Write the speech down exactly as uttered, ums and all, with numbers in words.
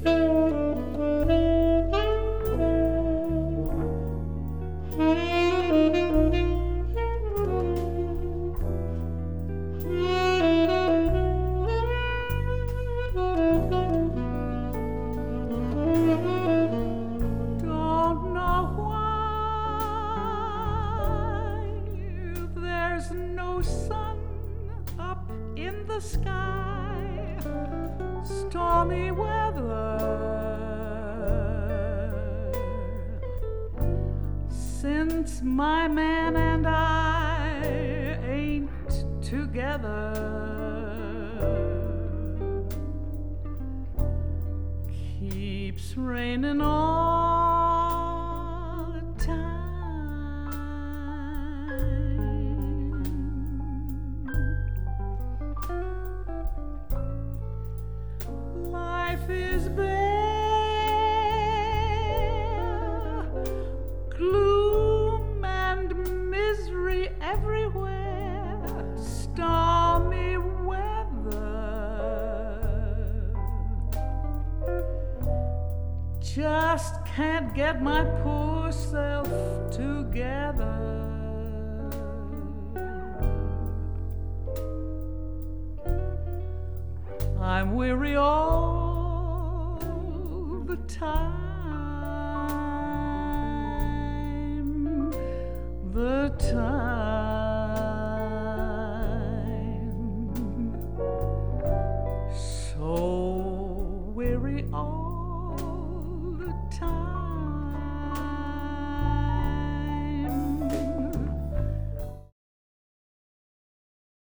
No sun up in the sky, stormy weather. Since my man and I ain't together, keeps raining all the time. Life is bare, gloom and misery everywhere, stormy weather. Just can't get my poor self together. I'm weary all the time, the time.